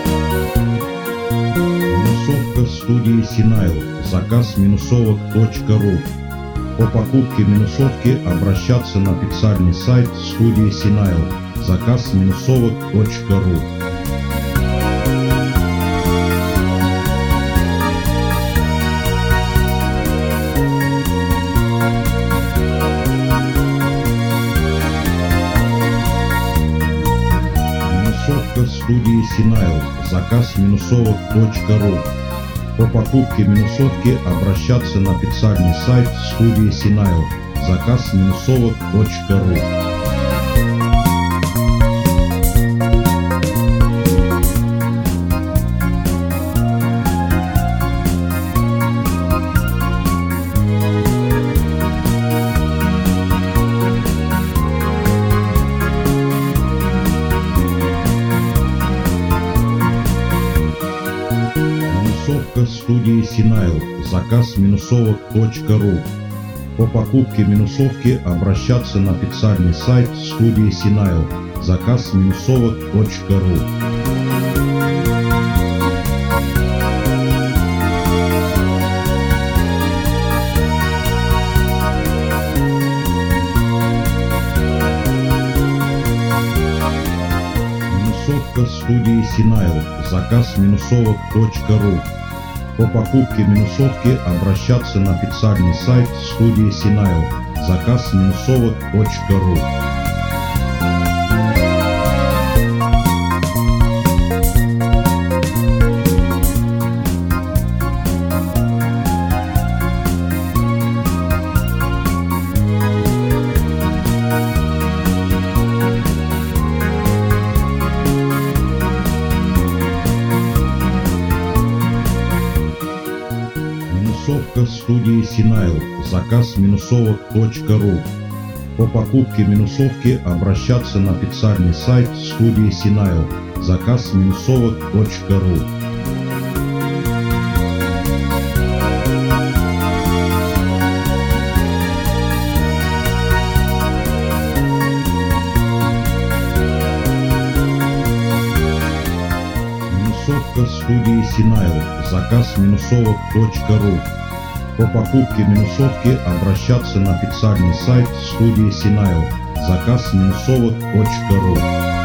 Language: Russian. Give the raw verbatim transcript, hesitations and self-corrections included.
Минусовка студии Синайл. Заказ минусовок точка ру. По покупке минусовки обращаться на официальный сайт студии Синайл. Заказ минусовок точка ру. Минусовка студии Синайл. Заказ минусовок точка ру. По покупке минусовки обращаться на официальный сайт студии Синайл. Заказ минусовок точка ру. Минусовка студии Синайл. Заказ минусовок точка ру. По покупке минусовки обращаться на официальный сайт студии Синайл. Заказ минусовок точка ру. Минусовка студии Синайл. Заказ минусовок точка ру. По покупке минусовки обращаться на официальный сайт студии Синайл. Заказ минусовок точка ру. Минусовка студии Синайл. Заказ минусовок точка ру. По покупке минусовки обращаться на официальный сайт студии Синайл. Заказ минусовок точка ру. Минусовка студии Синайл. Заказ минусовок точка ру. По покупке минусовки обращаться на официальный сайт студии Синайл. Заказ минусовок точка ру.